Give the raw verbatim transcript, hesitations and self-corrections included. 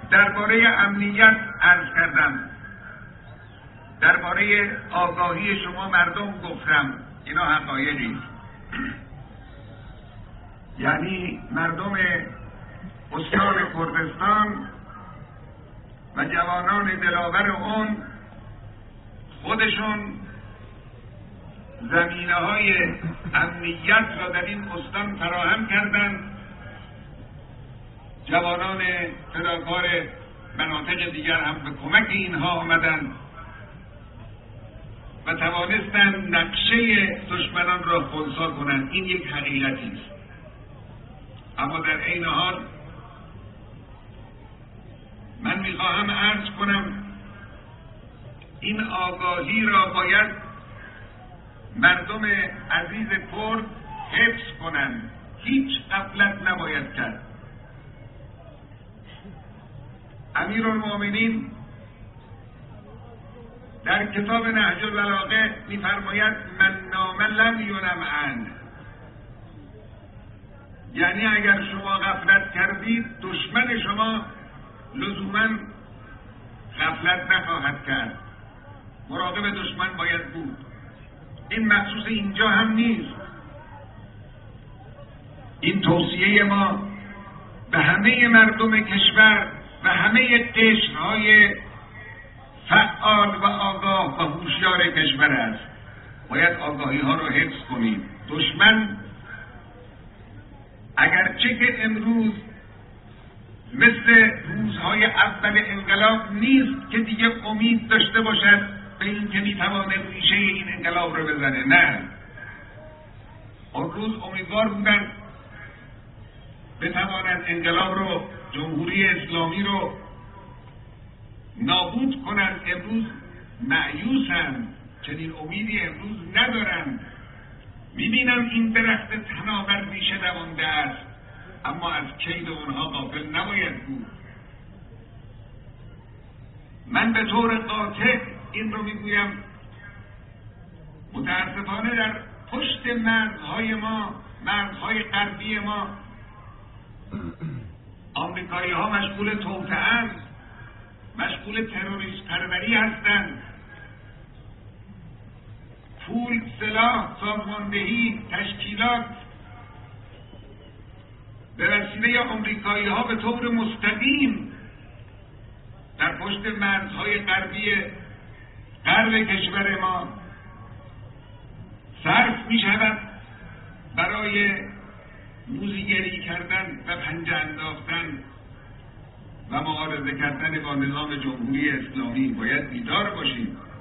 درباره امنیت عرض کردم، درباره آگاهی شما مردم گفتم. اینا حقایقی، یعنی مردم استان کردستان و جوانان دلاور اون خودشون زمینه های امنیت را در این استان فراهم کردند. جوانان فداکار مناطق دیگر هم به کمک اینها آمدند و توانستند نقشه دشمنان را خنثی کنند. این یک حقیقتی است. اما در عین حال من میخواهم عرض کنم این آگاهی را باید مردم عزیز کرد حفظ کنند. هیچ غفلت نباید کرد. امیرالمؤمنین در کتاب نهج البلاغه می‌فرماید من نام لم ینم عنه، یعنی اگر شما غفلت کردید دشمن شما لزوما غفلت نخواهد کرد. مراقب دشمن باید بود. این مخصوص اینجا هم نیست. این توصیه ما به همه مردم کشور و همه قشرهای فعال و آگاه و هوشیار کشور است. باید آگاهی ها رو حفظ کنیم. دشمن اگرچه که امروز مثل روزهای اول انقلاب نیست که دیگه امید داشته باشد به این که میتوانه ریشه این انقلاب رو بزنه، نه، اون روز امیدوار بودن بتوانند انقلاب رو، جمهوری اسلامی رو نابود کنند. امروز مایوسند، چنین امیدی امروز ندارند. میبینم این درخت تناور ریشه دوانده است، اما از کید اونها غافل نباید بود. من به طور قاطع این رو میگویم، متاسفانه در پشت مرزهای ما، مرزهای غربی ما، آمریکایی ها مشغول توطئه، مشغول تروریست پروری هستند. پول، سلاح، سازماندهی، تشکیلات به وسیله آمریکایی ها به طور مستقیم در پشت مرزهای غربی غرب کشور ما صرف می شود برای موذیگری کردن و پنجه انداختن و معارضه کردن با نظام جمهوری اسلامی. باید بیدار باشیم.